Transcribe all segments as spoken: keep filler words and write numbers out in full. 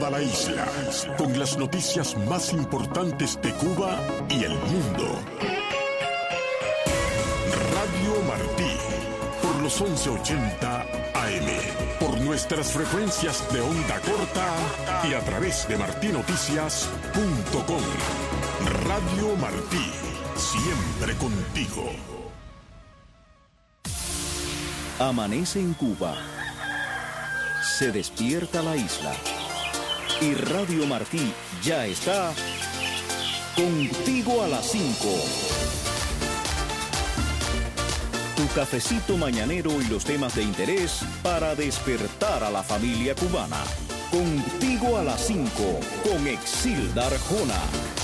toda la isla, con las noticias más importantes de Cuba y el mundo. Radio Martí, por los once ochenta A M, por nuestras frecuencias de onda corta y a través de martí noticias punto com. Radio Martí, siempre contigo. Amanece en Cuba. Se despierta la isla. Y Radio Martí ya está contigo a las cinco. Tu cafecito mañanero y los temas de interés para despertar a la familia cubana. Contigo a las cinco con Exilda Arjona.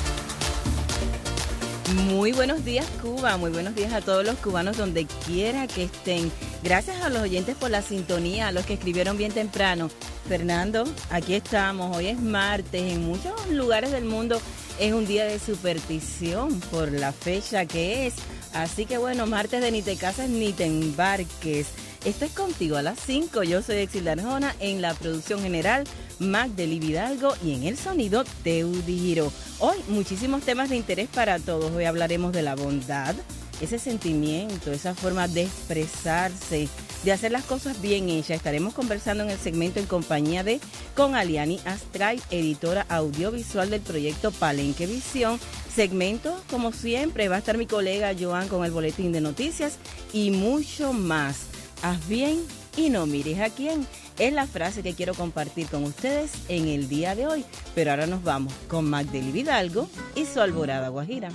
Muy buenos días, Cuba. Muy buenos días a todos los cubanos donde quiera que estén. Gracias a los oyentes por la sintonía, a los que escribieron bien temprano. Fernando, aquí estamos. Hoy es martes. En muchos lugares del mundo es un día de superstición por la fecha que es. Así que bueno, martes de ni te cases ni te embarques. Esto es Contigo a las cinco. Yo soy Exilda Arjona, en la producción general Magdely Vidalgo y en el sonido Teudi Giro. Hoy muchísimos temas de interés para todos. Hoy hablaremos de la bondad, ese sentimiento, esa forma de expresarse, de hacer las cosas bien hechas. Estaremos conversando en el segmento en compañía de con Aliani Astray, editora audiovisual del proyecto Palenque Visión. Segmento, como siempre, va a estar mi colega Joan con el boletín de noticias y mucho más. Haz bien y no mires a quién. Es la frase que quiero compartir con ustedes en el día de hoy. Pero ahora nos vamos con Magdely Vidalgo y su Alborada Guajira.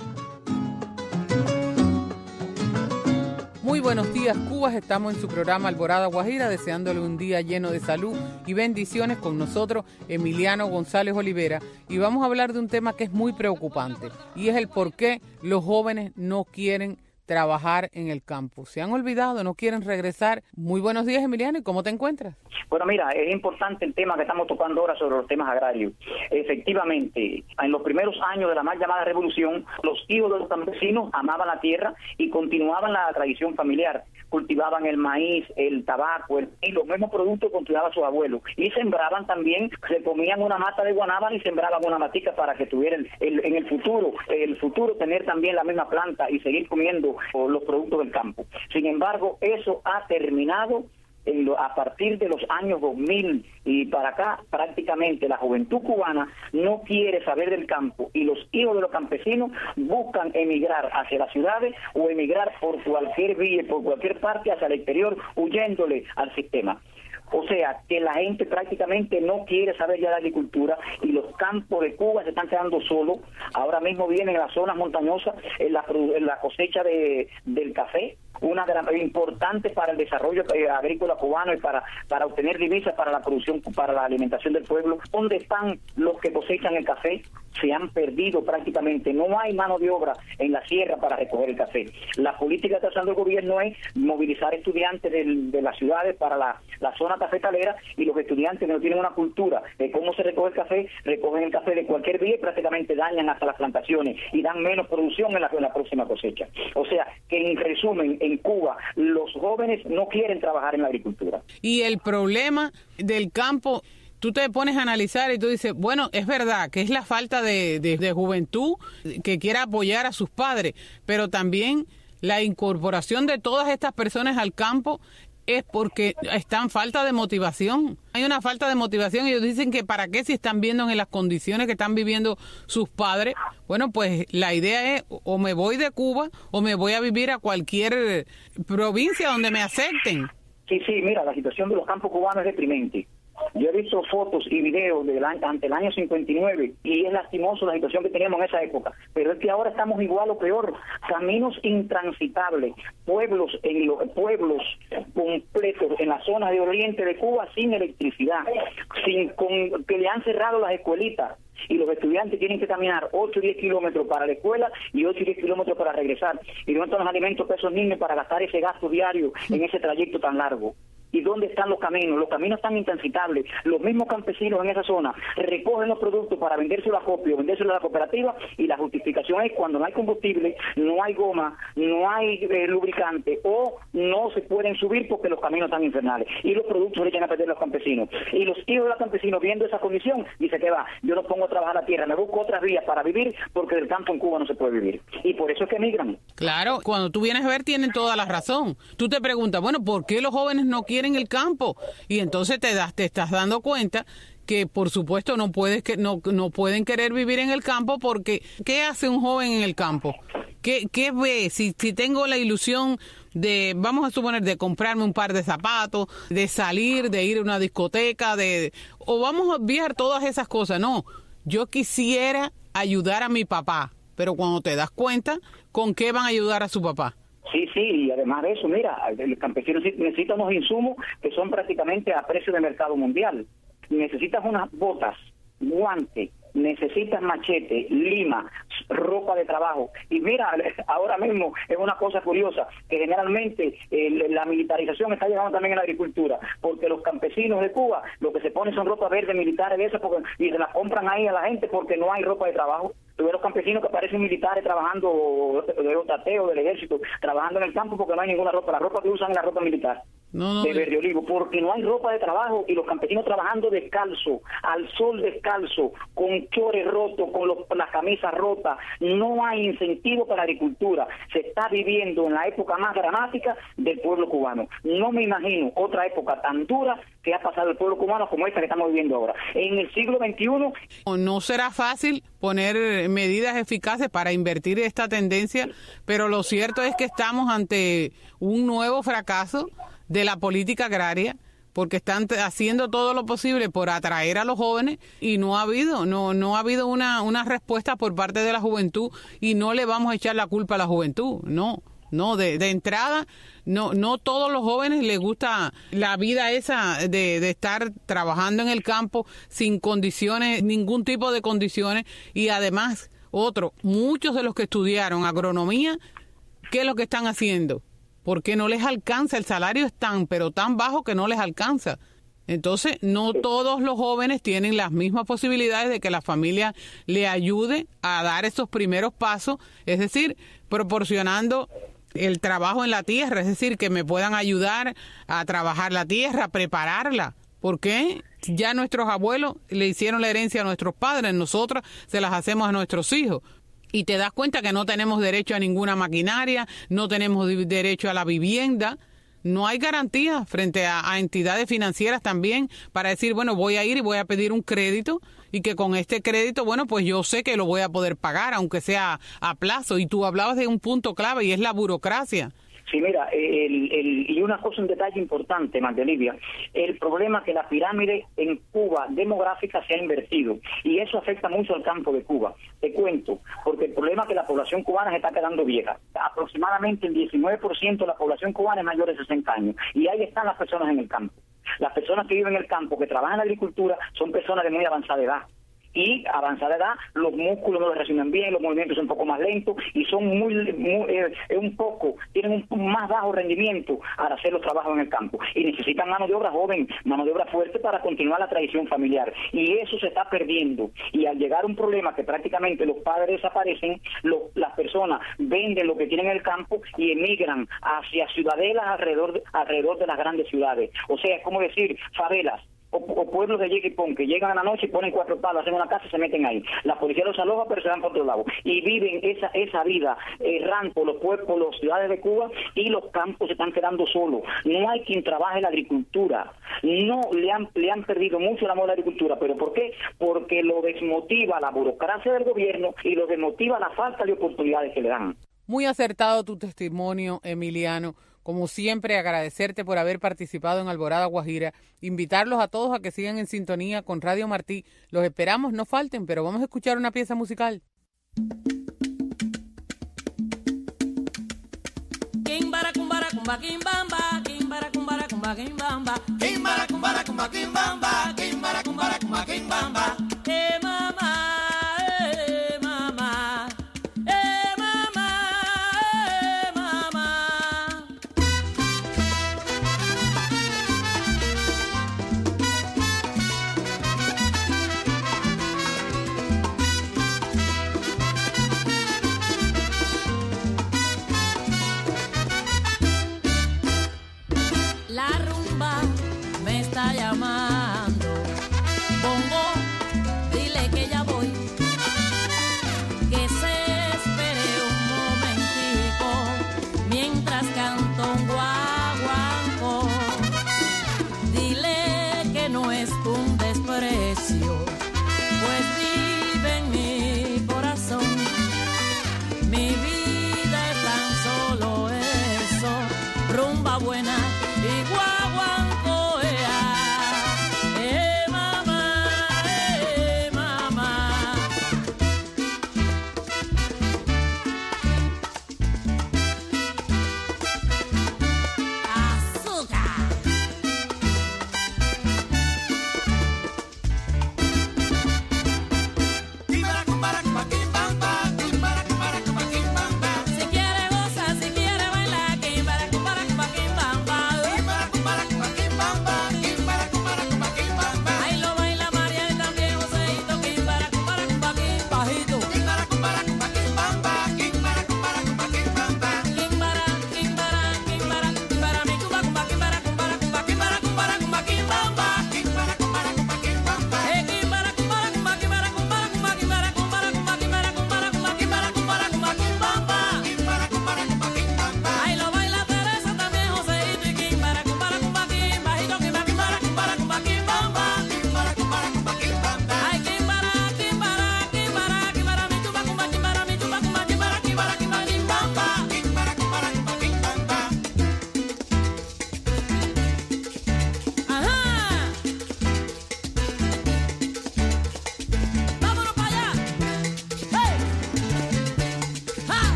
Muy buenos días, Cuba. Estamos en su programa Alborada Guajira, deseándole un día lleno de salud y bendiciones. Con nosotros, Emiliano González Olivera, y vamos a hablar de un tema que es muy preocupante, y es el por qué los jóvenes no quieren trabajar en el campo. Se han olvidado, no quieren regresar. Muy buenos días, Emiliano, ¿y cómo te encuentras? Bueno, mira, es importante el tema que estamos tocando ahora sobre los temas agrarios. Efectivamente, en los primeros años de la mal llamada revolución, los hijos de los campesinos amaban la tierra y continuaban la tradición familiar. Cultivaban el maíz, el tabaco, el, y los mismos productos que cultivaban sus abuelos. Y sembraban también, se comían una mata de guanábana y sembraban una matica para que tuvieran el, en el futuro, el futuro tener también la misma planta y seguir comiendo los productos del campo. Sin embargo, eso ha terminado en lo, a partir de los años dos mil y para acá. Prácticamente la juventud cubana no quiere saber del campo y los hijos de los campesinos buscan emigrar hacia las ciudades o emigrar por cualquier vía, por cualquier parte hacia el exterior, huyéndole al sistema. O sea, que la gente prácticamente no quiere saber ya de agricultura y los campos de Cuba se están quedando solos. Ahora mismo vienen en las zonas montañosas en la, en la cosecha de, del café, una de las importantes para el desarrollo eh, agrícola cubano y para, para obtener divisas para la producción, para la alimentación del pueblo. ¿Dónde están los que cosechan el café? Se han perdido prácticamente. No hay mano de obra en la sierra para recoger el café. La política que está haciendo el gobierno es movilizar estudiantes de, de las ciudades para la, la zona cafetalera, y los estudiantes no tienen una cultura de cómo se recoge el café, recogen el café de cualquier vía y prácticamente dañan hasta las plantaciones y dan menos producción en la, en la próxima cosecha. O sea, que en resumen, en Cuba los jóvenes no quieren trabajar en la agricultura. Y el problema del campo, tú te pones a analizar y tú dices, bueno, es verdad que es la falta de, de, de juventud que quiera apoyar a sus padres, pero también la incorporación de todas estas personas al campo es porque están falta de motivación. Hay una falta de motivación y ellos dicen que para qué si están viendo en las condiciones que están viviendo sus padres. Bueno, pues la idea es o me voy de Cuba o me voy a vivir a cualquier provincia donde me acepten. Sí, sí, mira, la situación de los campos cubanos es deprimente. Yo he visto fotos y videos del año, ante el año cincuenta y nueve y es lastimoso la situación que teníamos en esa época, pero es que ahora estamos igual o peor. Caminos intransitables, pueblos en los pueblos completos en la zona de oriente de Cuba sin electricidad, sin con, que le han cerrado las escuelitas y los estudiantes tienen que caminar ocho o diez kilómetros para la escuela y ocho o diez kilómetros para regresar. ¿Y dónde están los alimentos para esos niños para gastar ese gasto diario en ese trayecto tan largo? ¿Y dónde están los caminos? Los caminos están intransitables. Los mismos campesinos en esa zona recogen los productos para vendérselo a acopio, vendérselo a la cooperativa, y la justificación es cuando no hay combustible, no hay goma, no hay eh, lubricante, o no se pueden subir porque los caminos están infernales. Y los productos se echan a perder los campesinos. Y los hijos de los campesinos, viendo esa condición, dicen que va, yo no pongo a trabajar la tierra, me busco otras vías para vivir, porque del campo en Cuba no se puede vivir. Y por eso es que emigran. Claro, cuando tú vienes a ver, tienen toda la razón. Tú te preguntas, bueno, ¿por qué los jóvenes no quieren en el campo? Y entonces te das te estás dando cuenta que por supuesto no puedes que no no pueden querer vivir en el campo, porque ¿qué hace un joven en el campo? ¿Qué, qué ve? Si, si tengo la ilusión de, vamos a suponer, de comprarme un par de zapatos, de salir, de ir a una discoteca, de o vamos a obviar todas esas cosas. No, yo quisiera ayudar a mi papá, pero cuando te das cuenta, ¿con qué van a ayudar a su papá? Sí, sí, y además de eso, mira, el campesino necesita unos insumos que son prácticamente a precio de mercado mundial. Necesitas unas botas, guantes, necesitas machete, lima, ropa de trabajo. Y mira, ahora mismo es una cosa curiosa, que generalmente eh, la militarización está llegando también en la agricultura, porque los campesinos de Cuba lo que se ponen son ropa verde militares de esas, porque, y se las compran ahí a la gente porque no hay ropa de trabajo. Tú ves los campesinos que parecen militares trabajando de Otateo, del ejército, trabajando en el campo porque no hay ninguna ropa. La ropa que usan es la ropa militar. No, no, de verde olivo, porque no hay ropa de trabajo, y los campesinos trabajando descalzo, al sol descalzo, con chores rotos, con los, las camisas rotas. No hay incentivo para la agricultura. Se está viviendo en la época más dramática del pueblo cubano. No me imagino otra época tan dura que ha pasado el pueblo cubano como esta que estamos viviendo ahora. En el siglo veintiuno... No será fácil poner medidas eficaces para invertir esta tendencia, pero lo cierto es que estamos ante un nuevo fracaso de la política agraria, porque están haciendo todo lo posible por atraer a los jóvenes y no ha habido no no ha habido una una respuesta por parte de la juventud, y no le vamos a echar la culpa a la juventud, no, no, de, de entrada, no no todos los jóvenes les gusta la vida esa de, de estar trabajando en el campo sin condiciones, ningún tipo de condiciones, y además, otro, muchos de los que estudiaron agronomía, ¿qué es lo que están haciendo? Porque no les alcanza, el salario es tan, pero tan bajo que no les alcanza. Entonces, no todos los jóvenes tienen las mismas posibilidades de que la familia le ayude a dar esos primeros pasos, es decir, proporcionando el trabajo en la tierra, es decir, que me puedan ayudar a trabajar la tierra, a prepararla. ¿Por qué? Ya nuestros abuelos le hicieron la herencia a nuestros padres, nosotros se las hacemos a nuestros hijos. Y te das cuenta que no tenemos derecho a ninguna maquinaria, no tenemos derecho a la vivienda, no hay garantía frente a, a entidades financieras también para decir, bueno, voy a ir y voy a pedir un crédito, y que con este crédito, bueno, pues yo sé que lo voy a poder pagar, aunque sea a plazo. Y tú hablabas de un punto clave, y es la burocracia. Sí, mira, el, el, y una cosa, un detalle importante, Magda Olivia, el problema es que la pirámide en Cuba demográfica se ha invertido, y eso afecta mucho al campo de Cuba. Te cuento, porque el problema es que la población cubana se está quedando vieja. Aproximadamente el diecinueve por ciento de la población cubana es mayor de sesenta años, y ahí están las personas en el campo. Las personas que viven en el campo, que trabajan en la agricultura, son personas de muy avanzada edad. Y avanzada edad, los músculos no los reaccionan bien, los movimientos son un poco más lentos y son muy, muy eh, un poco, tienen un más bajo rendimiento al hacer los trabajos en el campo, y necesitan mano de obra joven, mano de obra fuerte para continuar la tradición familiar, y eso se está perdiendo. Y al llegar un problema que prácticamente los padres desaparecen, lo, las personas venden lo que tienen en el campo y emigran hacia ciudadelas alrededor, alrededor de las grandes ciudades. O sea, es como decir, favelas. O, o pueblos de llegue y pon, que llegan a la noche y ponen cuatro palos, hacen una casa y se meten ahí. La policía los aloja, pero se van por otro lado. Y viven esa esa vida errante por los pueblos, por las ciudades de Cuba, y los campos se están quedando solos. No hay quien trabaje la agricultura. No, le han, le han perdido mucho el amor a la agricultura. ¿Pero por qué? Porque lo desmotiva la burocracia del gobierno y lo desmotiva la falta de oportunidades que le dan. Muy acertado tu testimonio, Emiliano. Como siempre, agradecerte por haber participado en Alborada Guajira, invitarlos a todos a que sigan en sintonía con Radio Martí. Los esperamos, no falten, pero vamos a escuchar una pieza musical. Kimbara kumbara kumba kimbamba, kimbara kumbara kumba kimbamba, kimbara kumbara kumba kimbamba, kimbara kumbara kumba kimbamba. Eh mama, eh mama.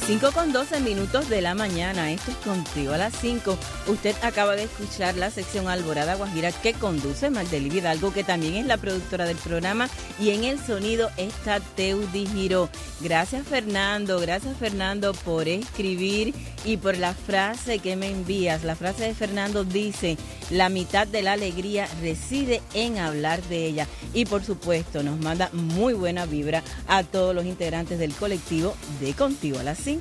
cinco con doce minutos de la mañana, esto es Contigo a las cinco. Usted acaba de escuchar la sección Alborada Guajira que conduce Magdalí Hidalgo, que también es la productora del programa, y en el sonido está Teudi Giró. Gracias Fernando, gracias Fernando por escribir y por la frase que me envías. La frase de Fernando dice: la mitad de la alegría reside en hablar de ella. Y por supuesto nos manda muy buena vibra a todos los integrantes del colectivo de Contigo a las cinco.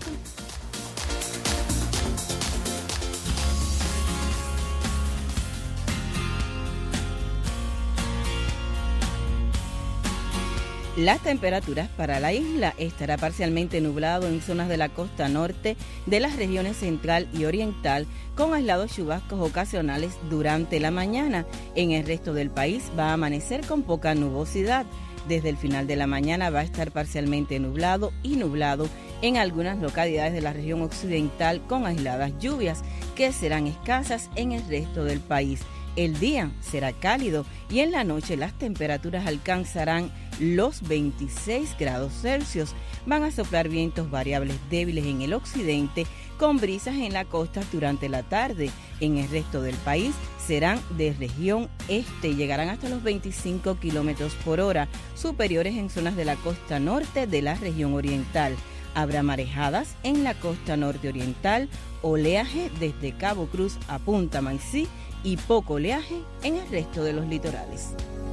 Las temperaturas para la isla: estará parcialmente nublado en zonas de la costa norte de las regiones central y oriental, con aislados chubascos ocasionales durante la mañana. En el resto del país va a amanecer con poca nubosidad. Desde el final de la mañana va a estar parcialmente nublado y nublado en algunas localidades de la región occidental, con aisladas lluvias que serán escasas en el resto del país. El día será cálido y en la noche las temperaturas alcanzarán los veintiséis grados Celsius. Van a soplar vientos variables débiles en el occidente, con brisas en la costa durante la tarde. En el resto del país serán de región este y llegarán hasta los veinticinco kilómetros por hora, superiores en zonas de la costa norte de la región oriental. Habrá marejadas en la costa norte oriental, oleaje desde Cabo Cruz a Punta Maicí y poco oleaje en el resto de los litorales.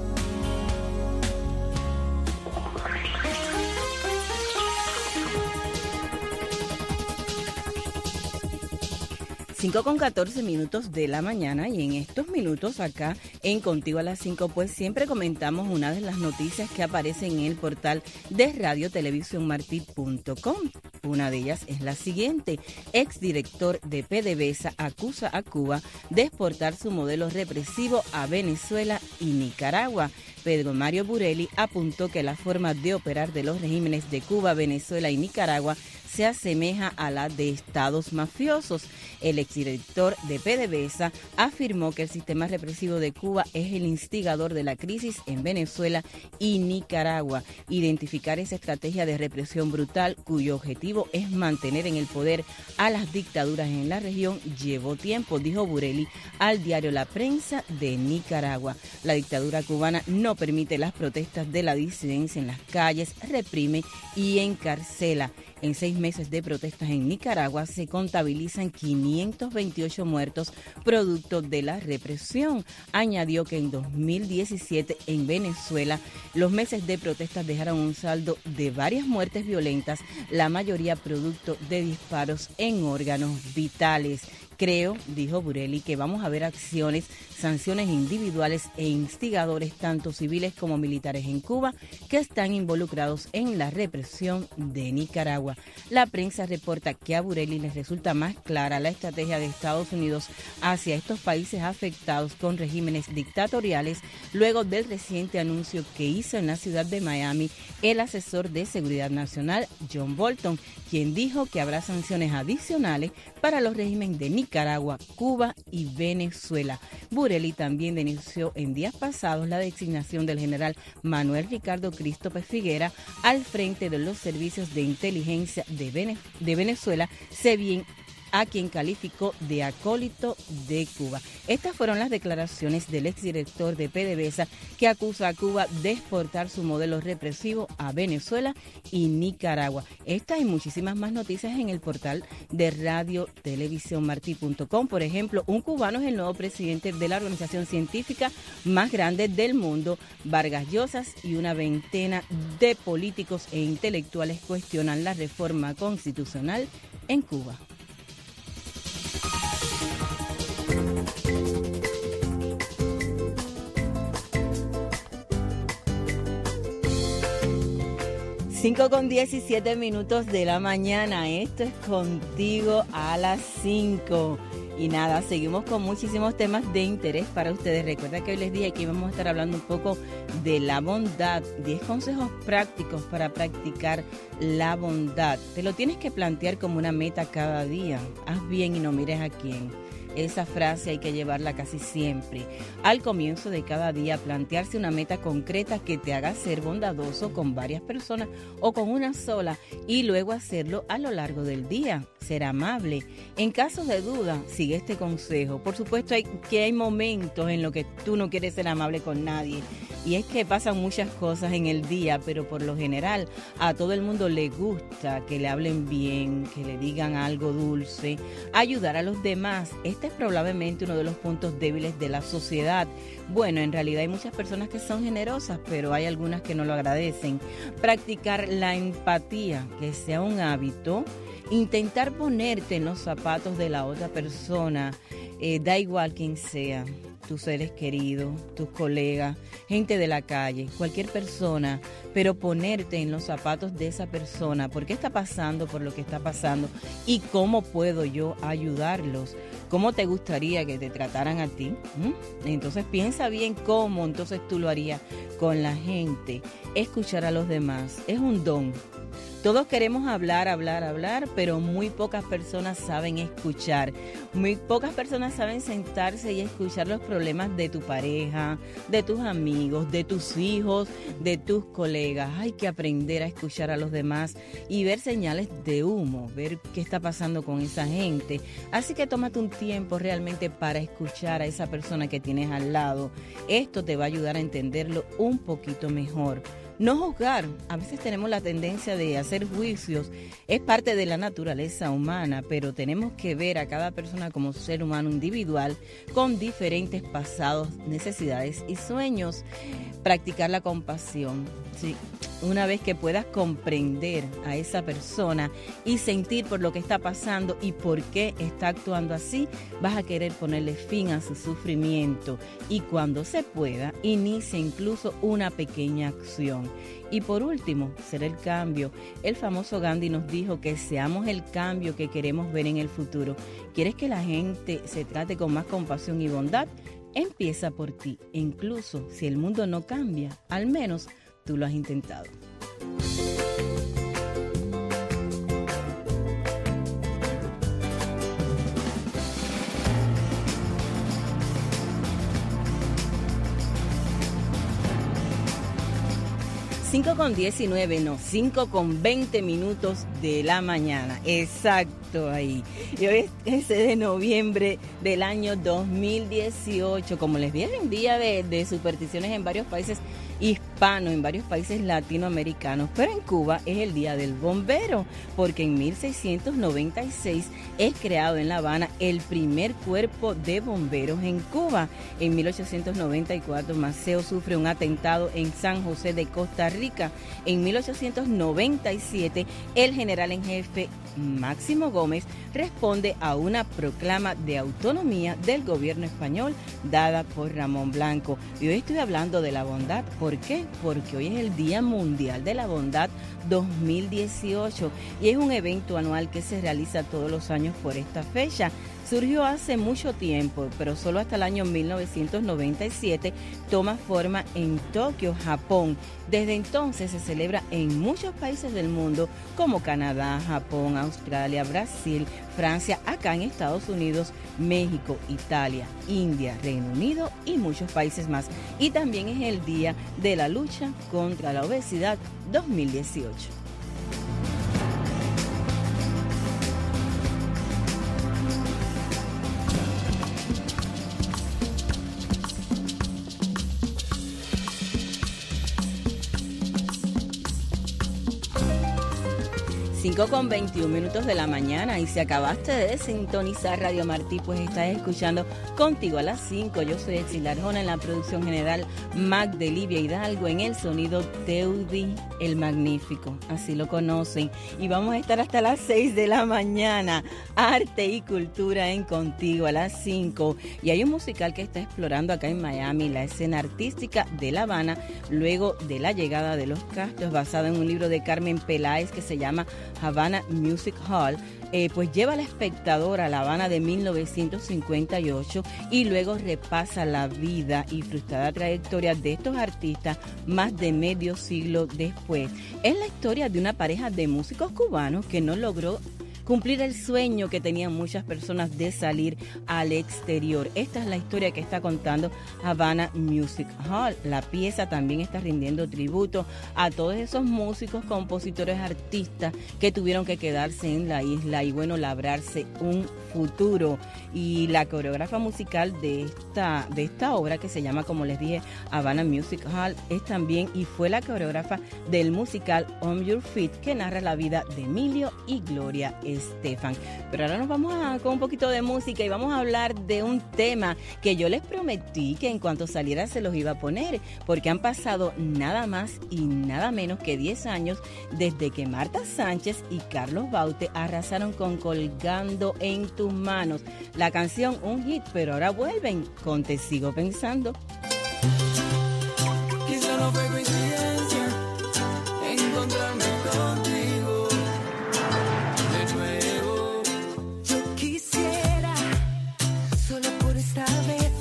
cinco con catorce minutos de la mañana, y en estos minutos acá en Contigo a las cinco pues siempre comentamos una de las noticias que aparecen en el portal de radio televisión martí punto com. Una de ellas es la siguiente: exdirector de PDVSA acusa a Cuba de exportar su modelo represivo a Venezuela y Nicaragua. Pedro Mario Burelli apuntó que la forma de operar de los regímenes de Cuba, Venezuela y Nicaragua se asemeja a la de estados mafiosos. El exdirector de PDVSA afirmó que el sistema represivo de Cuba es el instigador de la crisis en Venezuela y Nicaragua. Identificar esa estrategia de represión brutal, cuyo objetivo es mantener en el poder a las dictaduras en la región, llevó tiempo, dijo Burelli al diario La Prensa de Nicaragua. La dictadura cubana no permite las protestas de la disidencia en las calles, reprime y encarcela. En seis meses de protestas en Nicaragua se contabilizan quinientos veintiocho muertos producto de la represión. Añadió que en dos mil diecisiete en Venezuela los meses de protestas dejaron un saldo de varias muertes violentas, la mayoría producto de disparos en órganos vitales. Creo, dijo Burelli, que vamos a ver acciones, sanciones individuales e instigadores, tanto civiles como militares en Cuba, que están involucrados en la represión de Nicaragua. La prensa reporta que a Burelli les resulta más clara la estrategia de Estados Unidos hacia estos países afectados con regímenes dictatoriales, luego del reciente anuncio que hizo en la ciudad de Miami el asesor de Seguridad Nacional, John Bolton, quien dijo que habrá sanciones adicionales para los regímenes de Nicaragua, Cuba y Venezuela. Burelli también denunció en días pasados la designación del general Manuel Ricardo Christopher Figuera al frente de los servicios de inteligencia de, Vene- de Venezuela, se bien a quien calificó de acólito de Cuba. Estas fueron las declaraciones del exdirector de PDVSA, que acusa a Cuba de exportar su modelo represivo a Venezuela y Nicaragua. Estas y muchísimas más noticias en el portal de radio televisión martí punto com. Por ejemplo, un cubano es el nuevo presidente de la organización científica más grande del mundo. Vargas Llosa y una veintena de políticos e intelectuales cuestionan la reforma constitucional en Cuba. cinco con diecisiete minutos de la mañana, esto es Contigo a las cinco. Y nada, seguimos con muchísimos temas de interés para ustedes. Recuerda que hoy les dije que íbamos a estar hablando un poco de la bondad, diez consejos prácticos para practicar la bondad. Te lo tienes que plantear como una meta cada día. Haz bien y no mires a quién. Esa frase hay que llevarla casi siempre. Al comienzo de cada día, plantearse una meta concreta que te haga ser bondadoso con varias personas o con una sola y luego hacerlo a lo largo del día. Ser amable. En caso de duda, sigue este consejo. Por supuesto hay, que hay momentos en los que tú no quieres ser amable con nadie. Y es que pasan muchas cosas en el día, pero por lo general a todo el mundo le gusta que le hablen bien, que le digan algo dulce, ayudar a los demás. Este es probablemente uno de los puntos débiles de la sociedad. Bueno, en realidad hay muchas personas que son generosas, pero hay algunas que no lo agradecen. Practicar la empatía, que sea un hábito. Intentar ponerte en los zapatos de la otra persona, eh, da igual quién sea, tus seres queridos, tus colegas, gente de la calle, cualquier persona, pero ponerte en los zapatos de esa persona, por qué está pasando por lo que está pasando y cómo puedo yo ayudarlos. ¿Cómo te gustaría que te trataran a ti? ¿Mm? Entonces piensa bien cómo entonces tú lo harías con la gente. Escuchar a los demás es un don. Todos queremos hablar, hablar, hablar, pero muy pocas personas saben escuchar. Muy pocas personas saben sentarse y escuchar los problemas de tu pareja, de tus amigos, de tus hijos, de tus colegas. Hay que aprender a escuchar a los demás y ver señales de humo, ver qué está pasando con esa gente. Así que tómate un tiempo realmente para escuchar a esa persona que tienes al lado. Esto te va a ayudar a entenderlo un poquito mejor. No juzgar, a veces tenemos la tendencia de hacer juicios, es parte de la naturaleza humana, pero tenemos que ver a cada persona como ser humano individual con diferentes pasados, necesidades y sueños. Practicar la compasión, sí. Una vez que puedas comprender a esa persona y sentir por lo que está pasando y por qué está actuando así, vas a querer ponerle fin a su sufrimiento y cuando se pueda, inicia incluso una pequeña acción. Y por último, ser el cambio. El famoso Gandhi nos dijo que seamos el cambio que queremos ver en el futuro. ¿Quieres que la gente se trate con más compasión y bondad? Empieza por ti. E incluso si el mundo no cambia, al menos tú lo has intentado. cinco con diecinueve, no, cinco con veinte minutos de la mañana. Exacto, ahí. Y hoy es ese de noviembre del año dos mil dieciocho. Como les dije, en día de, de supersticiones en varios países hispanos, en varios países latinoamericanos, pero en Cuba es el Día del Bombero, porque en mil seiscientos noventa y seis es creado en La Habana el primer cuerpo de bomberos en Cuba. En mil ochocientos noventa y cuatro Maceo sufre un atentado en San José de Costa Rica. En mil ochocientos noventa y siete el general en jefe Máximo Gómez responde a una proclama de autonomía del gobierno español dada por Ramón Blanco. Y hoy estoy hablando de la bondad. ¿Por qué? Porque hoy es el Día Mundial de la Bondad dos mil dieciocho y es un evento anual que se realiza todos los años por esta fecha. Surgió hace mucho tiempo, pero solo hasta el año mil novecientos noventa y siete toma forma en Tokio, Japón. Desde entonces se celebra en muchos países del mundo como Canadá, Japón, Australia, Brasil, Francia, acá en Estados Unidos, México, Italia, India, Reino Unido y muchos países más. Y también es el Día de la Lucha contra la Obesidad dos mil dieciocho. cinco con veintiún minutos de la mañana y si acabaste de sintonizar Radio Martí, pues estás escuchando Contigo a las cinco. Yo soy Exil Arjona en la producción general, Magdelivia Hidalgo en el sonido, Teudi el Magnífico, así lo conocen. Y vamos a estar hasta las seis de la mañana, arte y cultura en Contigo a las cinco. Y hay un musical que está explorando acá en Miami la escena artística de La Habana luego de la llegada de los Castros, basada en un libro de Carmen Peláez que se llama Havana Music Hall. Eh, pues lleva al espectador a La Habana de mil novecientos cincuenta y ocho y luego repasa la vida y frustrada trayectoria de estos artistas más de medio siglo después. Es la historia de una pareja de músicos cubanos que no logró cumplir el sueño que tenían muchas personas de salir al exterior. Esta es la historia que está contando Havana Music Hall. La pieza también está rindiendo tributo a todos esos músicos, compositores, artistas que tuvieron que quedarse en la isla y, bueno, labrarse un futuro. Y la coreógrafa musical de esta, de esta obra, que se llama, como les dije, Havana Music Hall, es también y fue la coreógrafa del musical On Your Feet, que narra la vida de Emilio y Gloria Estefan. Pero ahora nos vamos a, con un poquito de música y vamos a hablar de un tema que yo les prometí que en cuanto saliera se los iba a poner, porque han pasado nada más y nada menos que diez años desde que Marta Sánchez y Carlos Baute arrasaron con Colgando en tus manos. La canción, un hit, pero ahora vuelven con Te Sigo Pensando. Quizá no fue coincidencia encontrarme contigo de nuevo. Yo quisiera, solo por esta vez,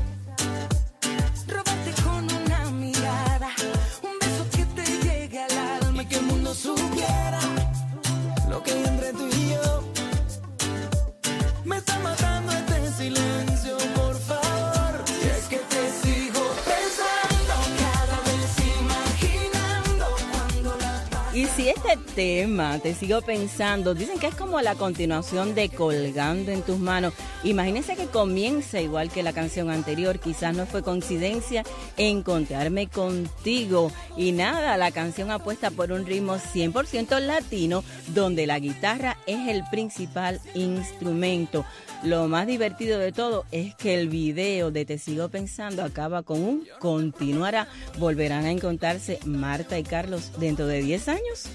robarte con una mirada, un beso que te llegue al alma y que el mundo supiera Lo que hay entre tú y yo me está matando este silencio, por favor. Y es que te sigo pensando, cada vez imaginando cuando la paz. Y si este tema, Te Sigo Pensando, dicen que es como la continuación de Colgando en tus manos. Imagínense que comienza igual que la canción anterior. Quizás no fue coincidencia encontrarme contigo. Y nada, la canción apuesta por un ritmo cien por ciento latino, donde la guitarra es el principal instrumento. Lo más divertido de todo es que el video de Te Sigo Pensando acaba con un continuará. ¿Volverán a encontrarse Marta y Carlos dentro de diez años?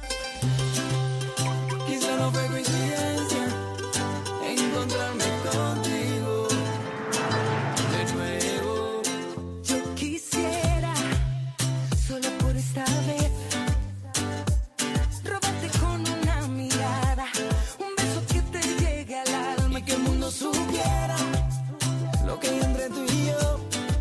Quizá no fue coincidencia encontrarme contigo de nuevo. Yo quisiera, solo por esta vez, robarte con una mirada, un beso que te llegue al alma y que el mundo supiera Lo que hay entre tú y yo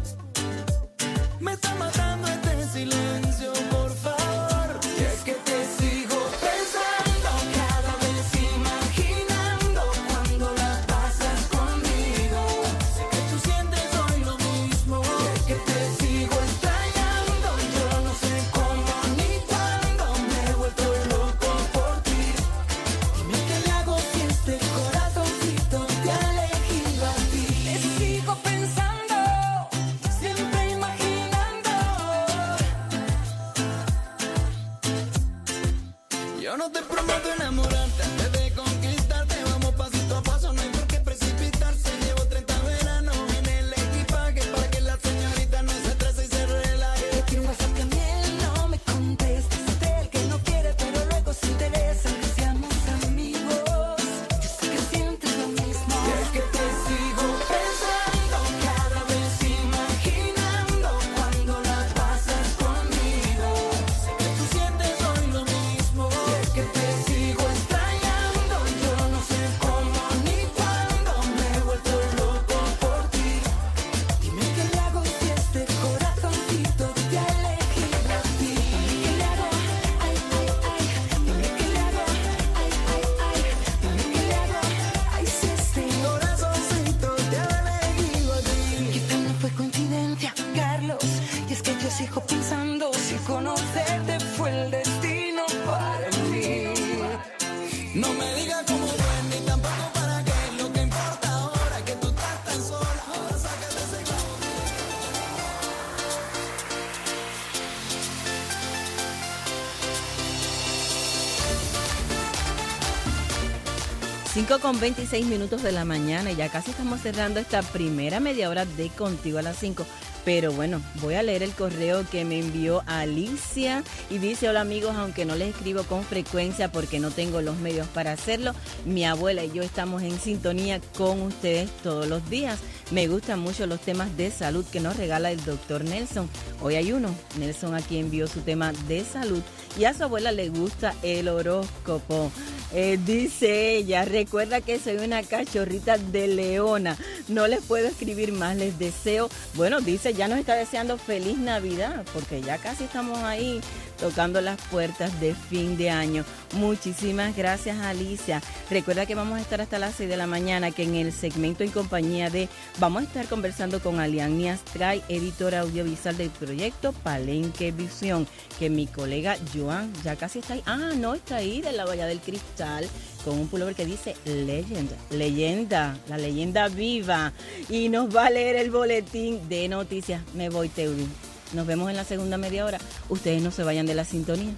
me está matando este silencio, por favor. Y es que te sigo pensando, cada vez imaginando cuando la pasas conmigo. Sé que tú sientes hoy lo mismo. Y es que te sigo extrañando, yo no sé cómo ni cuándo me he vuelto loco por ti. Dime qué le hago si este corazoncito te ha elegido a ti. te sigo pensando, siempre imaginando. Yo no te prometo enamorarte antes de conquistarte. Vamos pasito a paso, no hay por qué precipitarse. Llevo treinta veranos en el equipaje para que la señorita no se estrese y se relaje. Te quiero un WhatsApp que a mí él no me contesta. Es el que no quiere, pero luego se interesa. Que seamos amigos, yo sé que sientes lo mismo. Y es que te sigo pensando, cada vez imaginando cuando la pasas conmigo. Sé que tú sientes hoy lo mismo. Y es que te sigo extrañando, yo no sé cómo ni cuándo me he vuelto loco por ti. Dime qué le hago si este corazoncito te ha elegido a ti. Dime qué le hago, ay, ay, ay. Dime qué le hago, ay, ay, ay. Dime qué le hago, ay, si este Corazoncito te ha elegido a ti. quizá no fue coincidencia, Carlos. Y es que yo sigo pensando si conocerte fue el destino para mí. No me digas cómo fue ni tampoco para qué. Lo que importa ahora es que tú estás tan sola. Ahora sácate ese globo. cinco con veintiséis minutos de la mañana y ya casi estamos cerrando esta primera media hora de Contigo a las cinco. Pero bueno, voy a leer el correo que me envió Alicia y dice: hola amigos, aunque no les escribo con frecuencia porque no tengo los medios para hacerlo, mi abuela y yo estamos en sintonía con ustedes todos los días. Me gustan mucho los temas de salud que nos regala el doctor Nelson. Hoy hay uno. Nelson aquí envió su tema de salud y a su abuela le gusta el horóscopo. Eh, dice ella, recuerda que soy una cachorrita de leona. No les puedo escribir más, les deseo, bueno, dice, ya nos está deseando feliz Navidad, porque ya casi estamos ahí tocando las puertas de fin de año. Muchísimas gracias, Alicia. Recuerda que vamos a estar hasta las seis de la mañana, que en el segmento en compañía de, vamos a estar conversando con Aliani Astray, editora audiovisual del proyecto Palenque Visión, que mi colega Joan ya casi está ahí. Ah, no, está ahí de la Valla del Cristal, con un pullover que dice Legend, leyenda, la leyenda viva. Y nos va a leer el boletín de noticias. Me voy, Teudi. Nos vemos en la segunda media hora. Ustedes no se vayan de la sintonía.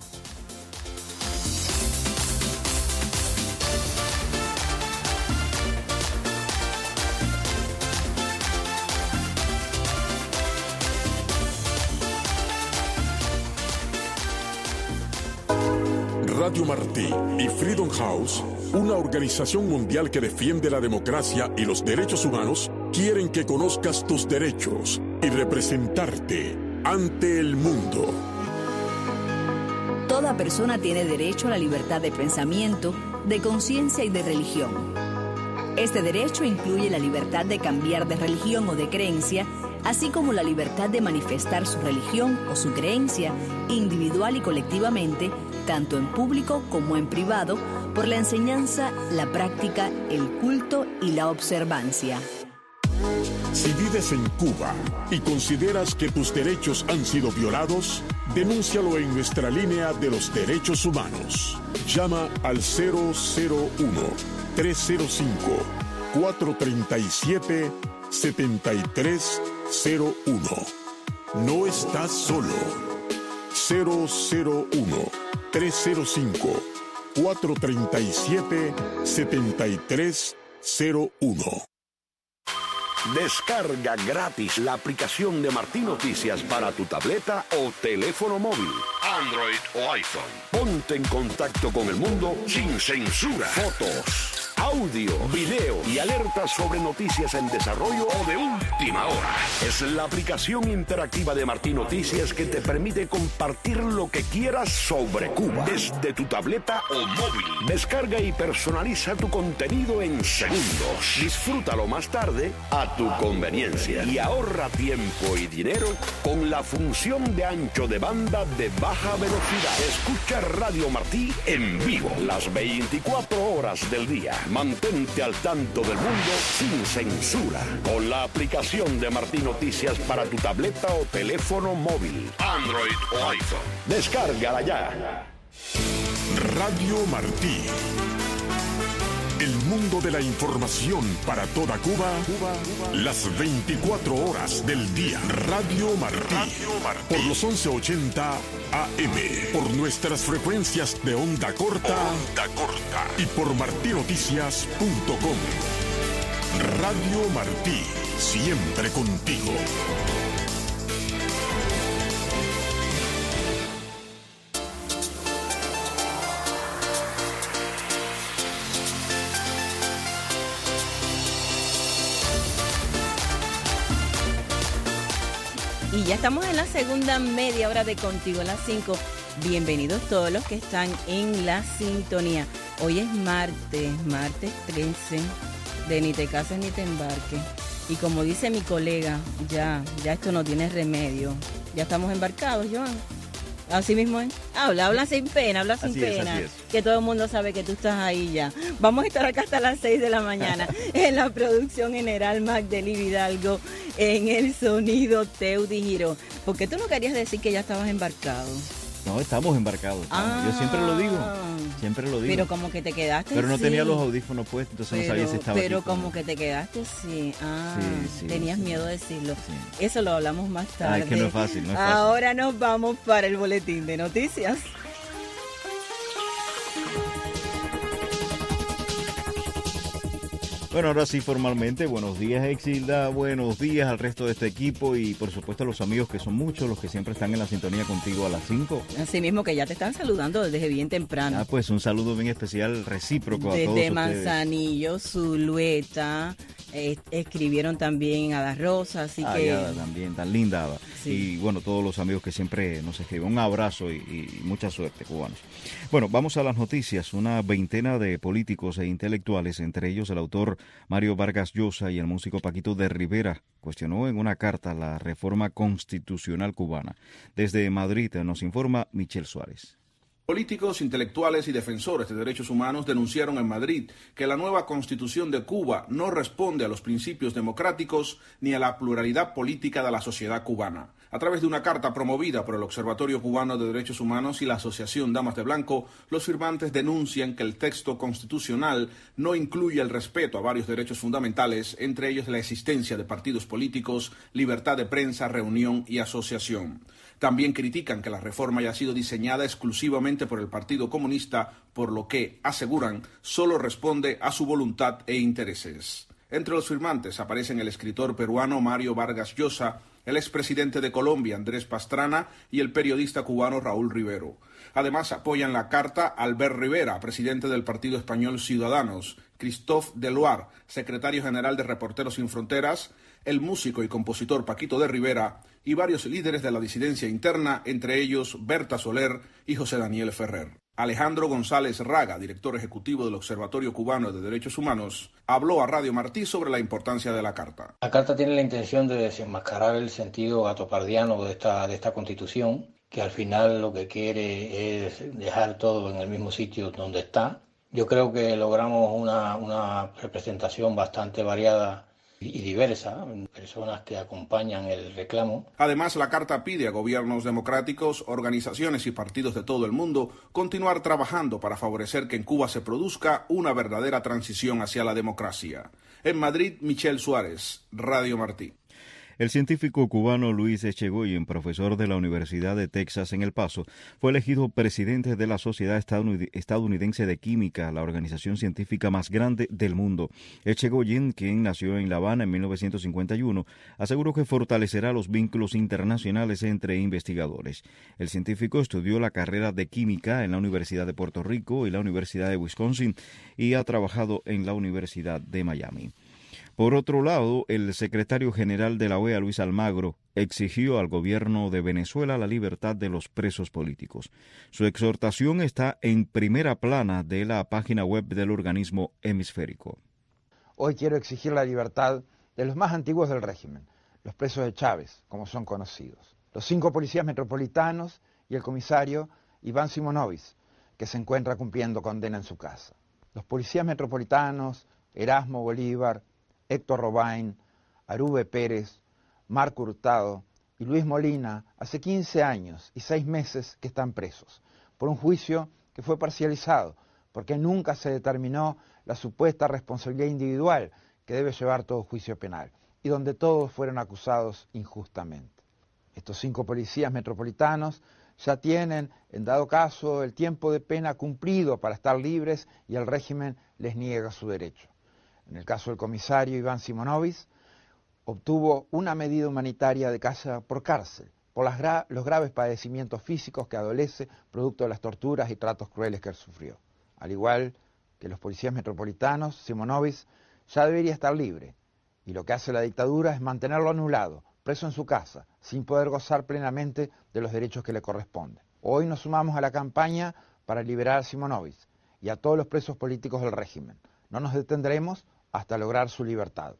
Radio Martí y Freedom House, una organización mundial que defiende la democracia y los derechos humanos, quieren que conozcas tus derechos y representarte ante el mundo. Toda persona tiene derecho a la libertad de pensamiento, de conciencia y de religión. Este derecho incluye la libertad de cambiar de religión o de creencia, así como la libertad de manifestar su religión o su creencia, individual y colectivamente, tanto en público como en privado, por la enseñanza, la práctica, el culto y la observancia. Si vives en Cuba y consideras que tus derechos han sido violados, denúncialo en nuestra línea de los derechos humanos. Llama al cero cero uno, tres cero cinco, cuatro tres siete, siete tres cero uno. No estás solo. cero cero uno, tres cero cinco, cuatro tres siete, siete tres cero uno. Descarga gratis la aplicación de Martí Noticias para tu tableta o teléfono móvil, Android o iPhone. Ponte en contacto con el mundo sin censura. Fotos, audio, video y alertas sobre noticias en desarrollo o de última hora. Es la aplicación interactiva de Martí Noticias que te permite compartir lo que quieras sobre Cuba desde tu tableta o móvil. Descarga y personaliza tu contenido en segundos. Disfrútalo más tarde a tu conveniencia y ahorra tiempo y dinero con la función de ancho de banda de baja velocidad. Escucha Radio Martí en vivo las veinticuatro horas del día. Mantente al tanto del mundo sin censura con la aplicación de Martí Noticias para tu tableta o teléfono móvil, Android o iPhone. Descárgala ya. Radio Martí. El mundo de la información para toda Cuba, las veinticuatro horas del día. Radio Martí, por los once ochenta A M, por nuestras frecuencias de onda corta, onda corta y por martinoticias punto com. Radio Martí, siempre contigo. Y ya estamos en la segunda media hora de Contigo a las cinco. Bienvenidos todos los que están en la sintonía. Hoy es martes, martes trece, de ni te cases ni te embarques. Y como dice mi colega, ya, ya esto no tiene remedio. Ya estamos embarcados, Joan. Así mismo es. Habla, habla sin pena, habla sin Así pena. es, así es. Que todo el mundo sabe que tú estás ahí ya. Vamos a estar acá hasta las seis de la mañana. En la producción general, Magdeli Vidalgo. En el sonido, Teudi Giro. ¿Por qué tú no querías decir que ya estabas embarcado? No, estamos embarcados. estamos. Ah, Yo siempre lo digo. Siempre lo digo. Pero como que te quedaste Pero no sí. tenía los audífonos puestos, entonces pero, no sabía si estaba Pero aquí, como ¿no? que te quedaste, sí. Ah, Sí, sí, tenías sí. miedo de decirlo. Sí. Eso lo hablamos más tarde. Ah, es que no es fácil, no es fácil. Ahora nos vamos para el boletín de noticias. Bueno, ahora sí, formalmente, buenos días, Exilda, buenos días al resto de este equipo y, por supuesto, a los amigos que son muchos, los que siempre están en la sintonía contigo a las cinco. Así mismo que ya te están saludando desde bien temprano. Ah, pues un saludo bien especial, recíproco a todos Desde ustedes. Manzanillo, Zulueta, eh, escribieron también Ada Rosa, así Ay, que... Ada también, tan linda Ada. Sí. Y bueno, todos los amigos que siempre nos escriben. Un abrazo y, y mucha suerte, cubanos. Bueno, vamos a las noticias. Una veintena de políticos e intelectuales, entre ellos el autor Mario Vargas Llosa y el músico Paquito de Rivera, cuestionó en una carta la reforma constitucional cubana. Desde Madrid nos informa Michelle Suárez. Políticos, intelectuales y defensores de derechos humanos denunciaron en Madrid que la nueva Constitución de Cuba no responde a los principios democráticos ni a la pluralidad política de la sociedad cubana. A través de una carta promovida por el Observatorio Cubano de Derechos Humanos y la Asociación Damas de Blanco, los firmantes denuncian que el texto constitucional no incluye el respeto a varios derechos fundamentales, entre ellos la existencia de partidos políticos, libertad de prensa, reunión y asociación. También critican que la reforma haya sido diseñada exclusivamente por el Partido Comunista, por lo que, aseguran, solo responde a su voluntad e intereses. Entre los firmantes aparecen el escritor peruano Mario Vargas Llosa, el expresidente de Colombia Andrés Pastrana y el periodista cubano Raúl Rivero. Además apoyan la carta Albert Rivera, presidente del partido español Ciudadanos, Christophe Deloire, secretario general de Reporteros Sin Fronteras, el músico y compositor Paquito de Rivera y varios líderes de la disidencia interna, entre ellos Berta Soler y José Daniel Ferrer. Alejandro González Raga, director ejecutivo del Observatorio Cubano de Derechos Humanos, habló a Radio Martí sobre la importancia de la carta. La carta tiene la intención de desenmascarar el sentido gatopardiano de esta, de esta Constitución, que al final lo que quiere es dejar todo en el mismo sitio donde está. Yo creo que logramos una, una representación bastante variada y diversa, personas que acompañan el reclamo. Además, la carta pide a gobiernos democráticos, organizaciones y partidos de todo el mundo continuar trabajando para favorecer que en Cuba se produzca una verdadera transición hacia la democracia. En Madrid, Michelle Suárez, Radio Martí. El científico cubano Luis Echegoyen, profesor de la Universidad de Texas en El Paso, fue elegido presidente de la Sociedad Estadounidense de Química, la organización científica más grande del mundo. Echegoyen, quien nació en La Habana en mil novecientos cincuenta y uno, aseguró que fortalecerá los vínculos internacionales entre investigadores. El científico estudió la carrera de química en la Universidad de Puerto Rico y la Universidad de Wisconsin y ha trabajado en la Universidad de Miami. Por otro lado, el secretario general de la O E A, Luis Almagro, exigió al gobierno de Venezuela la libertad de los presos políticos. Su exhortación está en primera plana de la página web del organismo hemisférico. Hoy quiero exigir la libertad de los más antiguos del régimen, los presos de Chávez, como son conocidos, los cinco policías metropolitanos y el comisario Iván Simonovic, que se encuentra cumpliendo condena en su casa. Los policías metropolitanos, Erasmo Bolívar, Héctor Robain, Arube Pérez, Marco Hurtado y Luis Molina hace quince años y seis meses que están presos por un juicio que fue parcializado porque nunca se determinó la supuesta responsabilidad individual que debe llevar todo juicio penal y donde todos fueron acusados injustamente. Estos cinco policías metropolitanos ya tienen, en dado caso, el tiempo de pena cumplido para estar libres y el régimen les niega su derecho. En el caso del comisario Iván Simonovic, obtuvo una medida humanitaria de casa por cárcel, por las gra los graves padecimientos físicos que adolece producto de las torturas y tratos crueles que él sufrió. Al igual que los policías metropolitanos, Simonovic ya debería estar libre, y lo que hace la dictadura es mantenerlo anulado, preso en su casa, sin poder gozar plenamente de los derechos que le corresponden. Hoy nos sumamos a la campaña para liberar a Simonovic y a todos los presos políticos del régimen. No nos detendremos hasta lograr su libertad.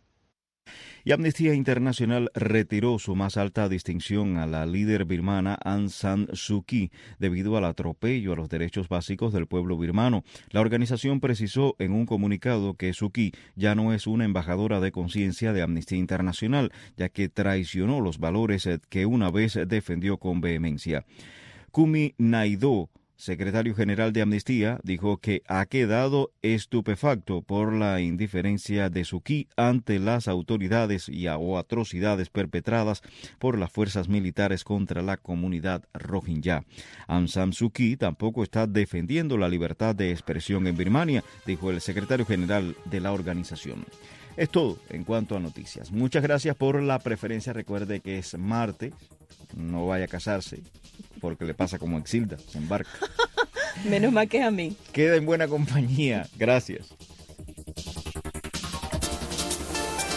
Y Amnistía Internacional retiró su más alta distinción a la líder birmana Aung San Suu Kyi debido al atropello a los derechos básicos del pueblo birmano. La organización precisó en un comunicado que Suu Kyi ya no es una embajadora de conciencia de Amnistía Internacional, ya que traicionó los valores que una vez defendió con vehemencia. Kumi Naidoo, secretario general de Amnistía, dijo que ha quedado estupefacto por la indiferencia de Suu Kyi ante las autoridades y o atrocidades perpetradas por las fuerzas militares contra la comunidad rohingya. Aung San Suu Kyi tampoco está defendiendo la libertad de expresión en Birmania, dijo el secretario general de la organización. Es todo en cuanto a noticias. Muchas gracias por la preferencia. Recuerde que es martes. No vaya a casarse, porque le pasa como Exilda, se embarca. Menos mal que es a mí. Queda en buena compañía. Gracias.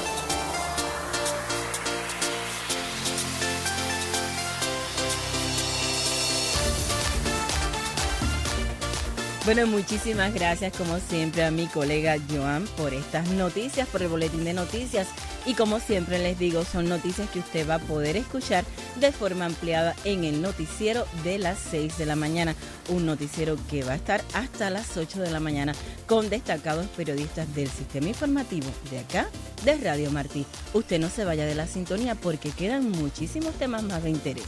Bueno, muchísimas gracias como siempre a mi colega Joan por estas noticias, por el boletín de noticias. Y como siempre les digo, son noticias que usted va a poder escuchar de forma ampliada en el noticiero de las seis de la mañana. Un noticiero que va a estar hasta las ocho de la mañana con destacados periodistas del sistema informativo de acá, de Radio Martí. Usted no se vaya de la sintonía porque quedan muchísimos temas más de interés.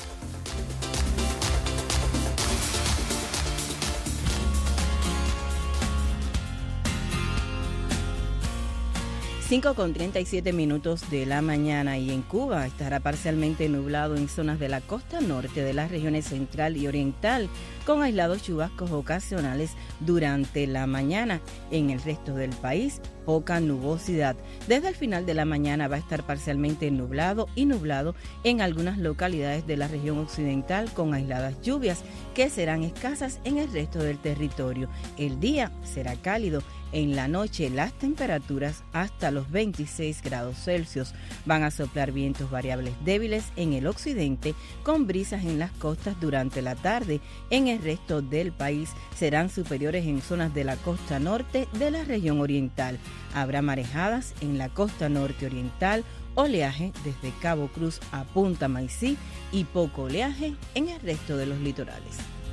cinco con treinta y siete minutos de la mañana y en Cuba estará parcialmente nublado en zonas de la costa norte de las regiones central y oriental, con aislados chubascos ocasionales durante la mañana. En el resto del país, poca nubosidad. Desde el final de la mañana va a estar parcialmente nublado y nublado en algunas localidades de la región occidental, con aisladas lluvias que serán escasas en el resto del territorio. El día será cálido. En la noche las temperaturas hasta los veintiséis grados Celsius. Van a soplar vientos variables débiles en el occidente con brisas en las costas durante la tarde. En el resto del país serán superiores en zonas de la costa norte de la región oriental. Habrá marejadas en la costa norte oriental, oleaje desde Cabo Cruz a Punta Maicí y poco oleaje en el resto de los litorales.